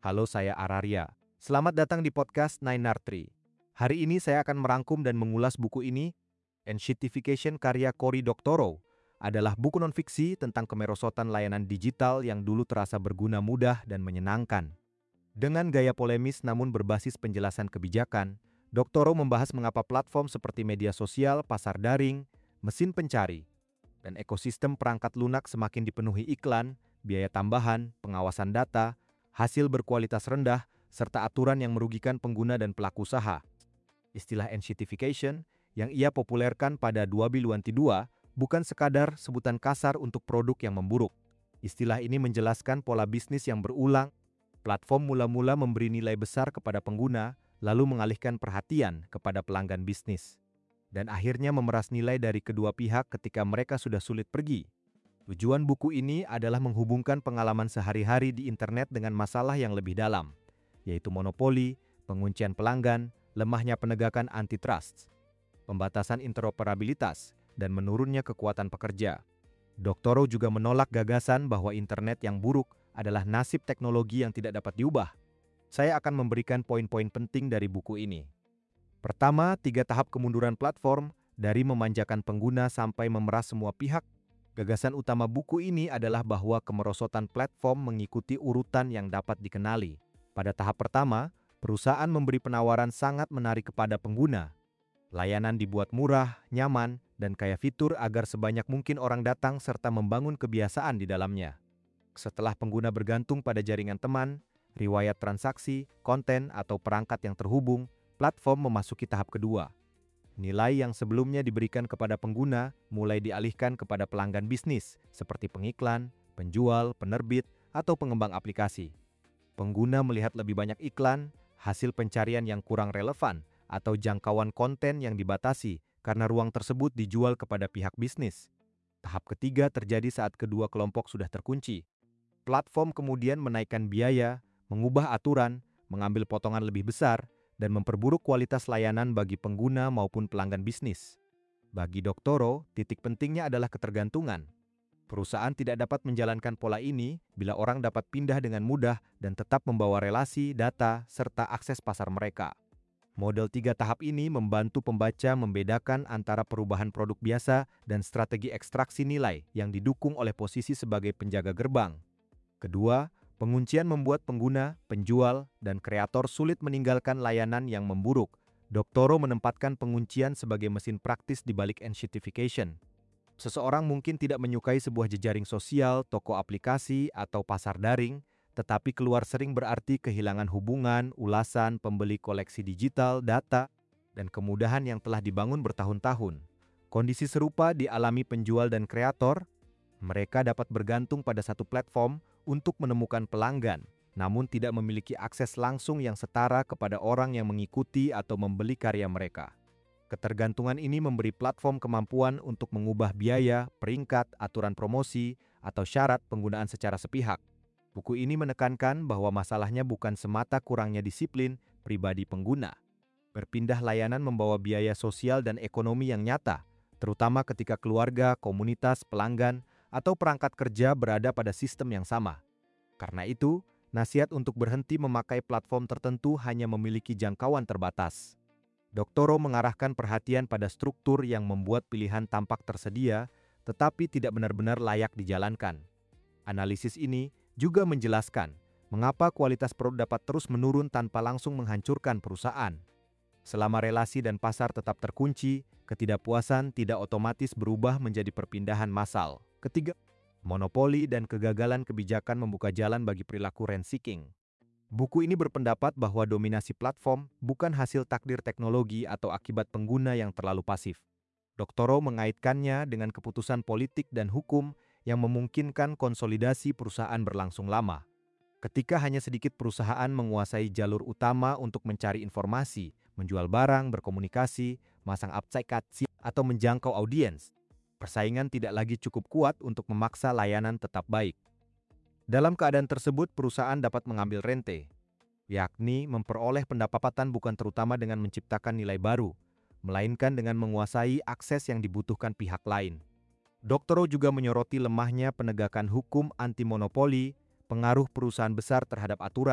Halo, saya Araria. Selamat datang di podcast Nine Tree. Hari ini saya akan merangkum dan mengulas buku ini. Enshittification karya Cory Doctorow adalah buku nonfiksi tentang kemerosotan layanan digital yang dulu terasa berguna mudah dan menyenangkan. Dengan gaya polemis namun berbasis penjelasan kebijakan, Doctorow membahas mengapa platform seperti media sosial, pasar daring, mesin pencari, dan ekosistem perangkat lunak semakin dipenuhi iklan, biaya tambahan, pengawasan data, hasil berkualitas rendah, serta aturan yang merugikan pengguna dan pelaku usaha. Istilah enshittification yang ia populerkan pada 2022 bukan sekadar sebutan kasar untuk produk yang memburuk. Istilah ini menjelaskan pola bisnis yang berulang. Platform mula-mula memberi nilai besar kepada pengguna, lalu mengalihkan perhatian kepada pelanggan bisnis. Dan akhirnya memeras nilai dari kedua pihak ketika mereka sudah sulit pergi. Tujuan buku ini adalah menghubungkan pengalaman sehari-hari di internet dengan masalah yang lebih dalam, yaitu monopoli, penguncian pelanggan, lemahnya penegakan antitrust, pembatasan interoperabilitas, dan menurunnya kekuatan pekerja. Doctorow juga menolak gagasan bahwa internet yang buruk adalah nasib teknologi yang tidak dapat diubah. Saya akan memberikan poin-poin penting dari buku ini. Pertama, 3 tahap kemunduran platform dari memanjakan pengguna sampai memeras semua pihak. Gagasan utama buku ini adalah bahwa kemerosotan platform mengikuti urutan yang dapat dikenali. Pada tahap pertama, perusahaan memberi penawaran sangat menarik kepada pengguna. Layanan dibuat murah, nyaman, dan kaya fitur agar sebanyak mungkin orang datang serta membangun kebiasaan di dalamnya. Setelah pengguna bergantung pada jaringan teman, riwayat transaksi, konten, atau perangkat yang terhubung, platform memasuki tahap kedua. Nilai yang sebelumnya diberikan kepada pengguna mulai dialihkan kepada pelanggan bisnis seperti pengiklan, penjual, penerbit, atau pengembang aplikasi. Pengguna melihat lebih banyak iklan, hasil pencarian yang kurang relevan, atau jangkauan konten yang dibatasi karena ruang tersebut dijual kepada pihak bisnis. Tahap ketiga terjadi saat kedua kelompok sudah terkunci. Platform kemudian menaikkan biaya, mengubah aturan, mengambil potongan lebih besar, dan memperburuk kualitas layanan bagi pengguna maupun pelanggan bisnis. Bagi Doctorow, titik pentingnya adalah ketergantungan. Perusahaan tidak dapat menjalankan pola ini bila orang dapat pindah dengan mudah dan tetap membawa relasi, data, serta akses pasar mereka. Model 3 tahap ini membantu pembaca membedakan antara perubahan produk biasa dan strategi ekstraksi nilai yang didukung oleh posisi sebagai penjaga gerbang. Kedua, penguncian membuat pengguna, penjual, dan kreator sulit meninggalkan layanan yang memburuk. Doctorow menempatkan penguncian sebagai mesin praktis di balik enshittification. Seseorang mungkin tidak menyukai sebuah jejaring sosial, toko aplikasi, atau pasar daring, tetapi keluar sering berarti kehilangan hubungan, ulasan, pembeli koleksi digital, data, dan kemudahan yang telah dibangun bertahun-tahun. Kondisi serupa dialami penjual dan kreator. Mereka dapat bergantung pada satu platform untuk menemukan pelanggan, namun tidak memiliki akses langsung yang setara kepada orang yang mengikuti atau membeli karya mereka. Ketergantungan ini memberi platform kemampuan untuk mengubah biaya, peringkat, aturan promosi, atau syarat penggunaan secara sepihak. Buku ini menekankan bahwa masalahnya bukan semata kurangnya disiplin pribadi pengguna. Berpindah layanan membawa biaya sosial dan ekonomi yang nyata, terutama ketika keluarga, komunitas, pelanggan, atau perangkat kerja berada pada sistem yang sama. Karena itu, nasihat untuk berhenti memakai platform tertentu hanya memiliki jangkauan terbatas. Doctorow mengarahkan perhatian pada struktur yang membuat pilihan tampak tersedia, tetapi tidak benar-benar layak dijalankan. Analisis ini juga menjelaskan mengapa kualitas produk dapat terus menurun tanpa langsung menghancurkan perusahaan. Selama relasi dan pasar tetap terkunci, ketidakpuasan tidak otomatis berubah menjadi perpindahan massal. Ketiga, monopoli dan kegagalan kebijakan membuka jalan bagi perilaku rent-seeking. Buku ini berpendapat bahwa dominasi platform bukan hasil takdir teknologi atau akibat pengguna yang terlalu pasif. Doctorow mengaitkannya dengan keputusan politik dan hukum yang memungkinkan konsolidasi perusahaan berlangsung lama. Ketika hanya sedikit perusahaan menguasai jalur utama untuk mencari informasi, menjual barang, berkomunikasi, masang aplikasi, atau menjangkau audiens, persaingan tidak lagi cukup kuat untuk memaksa layanan tetap baik. Dalam keadaan tersebut, perusahaan dapat mengambil rente, yakni memperoleh pendapatan bukan terutama dengan menciptakan nilai baru, melainkan dengan menguasai akses yang dibutuhkan pihak lain. Doctorow juga menyoroti lemahnya penegakan hukum anti monopoli, pengaruh perusahaan besar terhadap aturan,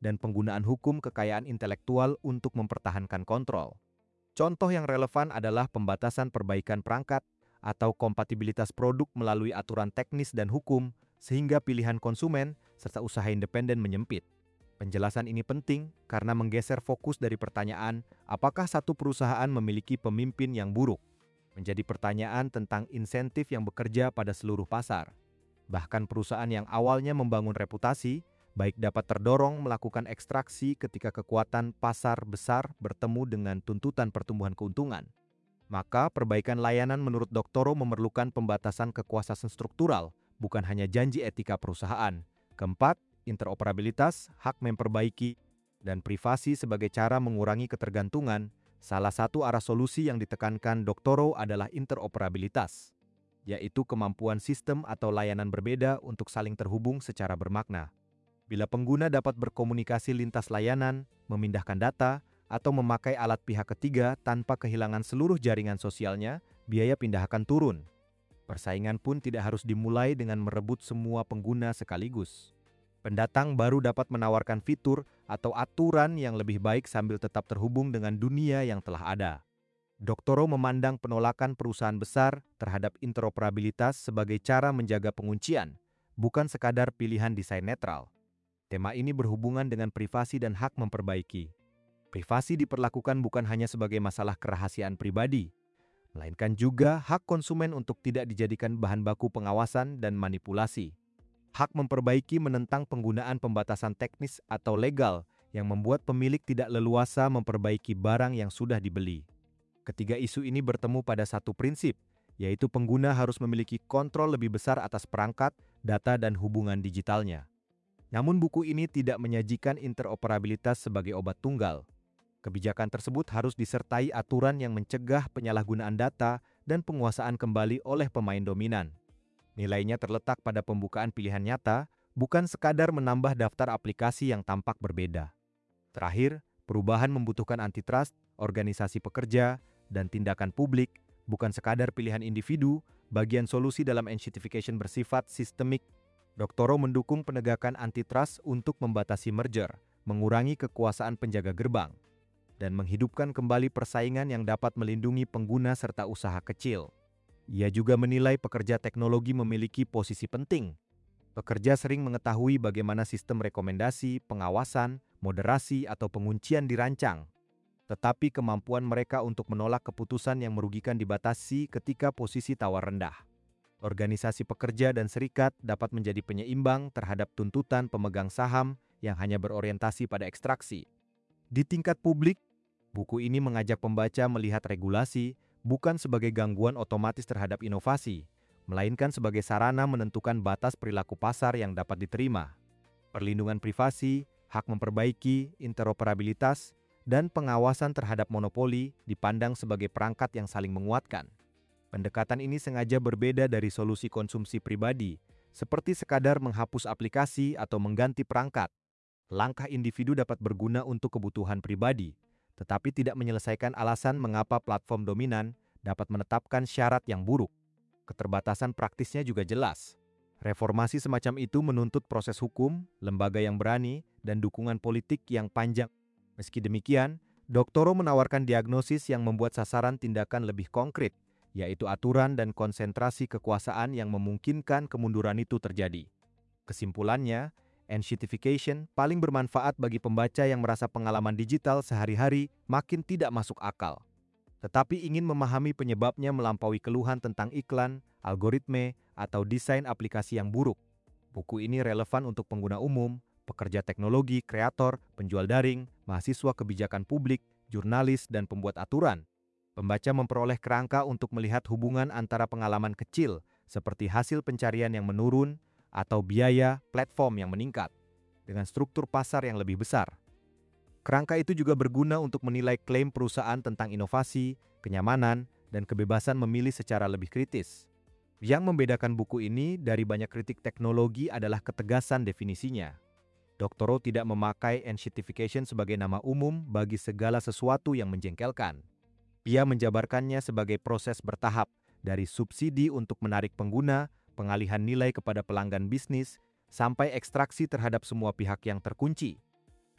dan penggunaan hukum kekayaan intelektual untuk mempertahankan kontrol. Contoh yang relevan adalah pembatasan perbaikan perangkat atau kompatibilitas produk melalui aturan teknis dan hukum, sehingga pilihan konsumen serta usaha independen menyempit. Penjelasan ini penting karena menggeser fokus dari pertanyaan apakah satu perusahaan memiliki pemimpin yang buruk, menjadi pertanyaan tentang insentif yang bekerja pada seluruh pasar. Bahkan perusahaan yang awalnya membangun reputasi, baik dapat terdorong melakukan ekstraksi ketika kekuatan pasar besar bertemu dengan tuntutan pertumbuhan keuntungan. Maka perbaikan layanan menurut Doktoro memerlukan pembatasan kekuasaan struktural, bukan hanya janji etika perusahaan. Keempat, interoperabilitas, hak memperbaiki, dan privasi sebagai cara mengurangi ketergantungan. Salah satu arah solusi yang ditekankan Doktoro adalah interoperabilitas, yaitu kemampuan sistem atau layanan berbeda untuk saling terhubung secara bermakna. Bila pengguna dapat berkomunikasi lintas layanan, memindahkan data, atau memakai alat pihak ketiga tanpa kehilangan seluruh jaringan sosialnya, biaya pindah akan turun. Persaingan pun tidak harus dimulai dengan merebut semua pengguna sekaligus. Pendatang baru dapat menawarkan fitur atau aturan yang lebih baik sambil tetap terhubung dengan dunia yang telah ada. Doktoro memandang penolakan perusahaan besar terhadap interoperabilitas sebagai cara menjaga penguncian, bukan sekadar pilihan desain netral. Tema ini berhubungan dengan privasi dan hak memperbaiki. Privasi diperlakukan bukan hanya sebagai masalah kerahasiaan pribadi, melainkan juga hak konsumen untuk tidak dijadikan bahan baku pengawasan dan manipulasi. Hak memperbaiki menentang penggunaan pembatasan teknis atau legal yang membuat pemilik tidak leluasa memperbaiki barang yang sudah dibeli. Ketiga isu ini bertemu pada satu prinsip, yaitu pengguna harus memiliki kontrol lebih besar atas perangkat, data, dan hubungan digitalnya. Namun buku ini tidak menyajikan interoperabilitas sebagai obat tunggal. Kebijakan tersebut harus disertai aturan yang mencegah penyalahgunaan data dan penguasaan kembali oleh pemain dominan. Nilainya terletak pada pembukaan pilihan nyata, bukan sekadar menambah daftar aplikasi yang tampak berbeda. Terakhir, perubahan membutuhkan antitrust, organisasi pekerja, dan tindakan publik, bukan sekadar pilihan individu. Bagian solusi dalam enshittification bersifat sistemik. Doktoro mendukung penegakan antitrust untuk membatasi merger, mengurangi kekuasaan penjaga gerbang, dan menghidupkan kembali persaingan yang dapat melindungi pengguna serta usaha kecil. Ia juga menilai pekerja teknologi memiliki posisi penting. Pekerja sering mengetahui bagaimana sistem rekomendasi, pengawasan, moderasi, atau penguncian dirancang. Tetapi kemampuan mereka untuk menolak keputusan yang merugikan dibatasi ketika posisi tawar rendah. Organisasi pekerja dan serikat dapat menjadi penyeimbang terhadap tuntutan pemegang saham yang hanya berorientasi pada ekstraksi. Di tingkat publik, buku ini mengajak pembaca melihat regulasi bukan sebagai gangguan otomatis terhadap inovasi, melainkan sebagai sarana menentukan batas perilaku pasar yang dapat diterima. Perlindungan privasi, hak memperbaiki, interoperabilitas, dan pengawasan terhadap monopoli dipandang sebagai perangkat yang saling menguatkan. Pendekatan ini sengaja berbeda dari solusi konsumsi pribadi, seperti sekadar menghapus aplikasi atau mengganti perangkat. Langkah individu dapat berguna untuk kebutuhan pribadi, tetapi tidak menyelesaikan alasan mengapa platform dominan dapat menetapkan syarat yang buruk. Keterbatasan praktisnya juga jelas. Reformasi semacam itu menuntut proses hukum, lembaga yang berani, dan dukungan politik yang panjang. Meski demikian, Doktoro menawarkan diagnosis yang membuat sasaran tindakan lebih konkret, yaitu aturan dan konsentrasi kekuasaan yang memungkinkan kemunduran itu terjadi. Kesimpulannya, enshittification paling bermanfaat bagi pembaca yang merasa pengalaman digital sehari-hari makin tidak masuk akal, tetapi ingin memahami penyebabnya melampaui keluhan tentang iklan, algoritme, atau desain aplikasi yang buruk. Buku ini relevan untuk pengguna umum, pekerja teknologi, kreator, penjual daring, mahasiswa kebijakan publik, jurnalis, dan pembuat aturan. Pembaca memperoleh kerangka untuk melihat hubungan antara pengalaman kecil, seperti hasil pencarian yang menurun, atau biaya platform yang meningkat, dengan struktur pasar yang lebih besar. Kerangka itu juga berguna untuk menilai klaim perusahaan tentang inovasi, kenyamanan, dan kebebasan memilih secara lebih kritis. Yang membedakan buku ini dari banyak kritik teknologi adalah ketegasan definisinya. Doktoro tidak memakai enshittification sebagai nama umum bagi segala sesuatu yang menjengkelkan. Ia menjabarkannya sebagai proses bertahap, dari subsidi untuk menarik pengguna, pengalihan nilai kepada pelanggan bisnis, sampai ekstraksi terhadap semua pihak yang terkunci.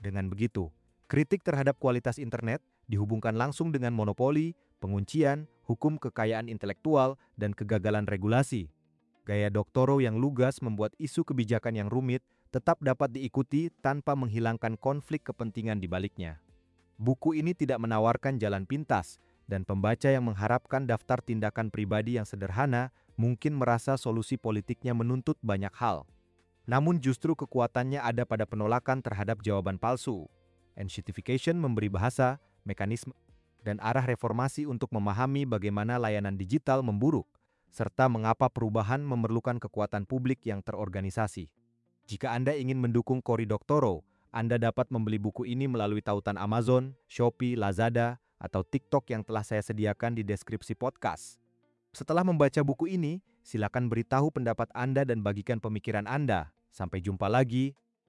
Dengan begitu, kritik terhadap kualitas internet dihubungkan langsung dengan monopoli, penguncian, hukum kekayaan intelektual, dan kegagalan regulasi. Gaya Doktoro yang lugas membuat isu kebijakan yang rumit tetap dapat diikuti tanpa menghilangkan konflik kepentingan di baliknya. Buku ini tidak menawarkan jalan pintas, dan pembaca yang mengharapkan daftar tindakan pribadi yang sederhana mungkin merasa solusi politiknya menuntut banyak hal. Namun justru kekuatannya ada pada penolakan terhadap jawaban palsu. Enshittification memberi bahasa, mekanisme, dan arah reformasi untuk memahami bagaimana layanan digital memburuk, serta mengapa perubahan memerlukan kekuatan publik yang terorganisasi. Jika Anda ingin mendukung Cory Doctorow, Anda dapat membeli buku ini melalui tautan Amazon, Shopee, Lazada, atau TikTok yang telah saya sediakan di deskripsi podcast. Setelah membaca buku ini, silakan beritahu pendapat Anda dan bagikan pemikiran Anda. Sampai jumpa lagi.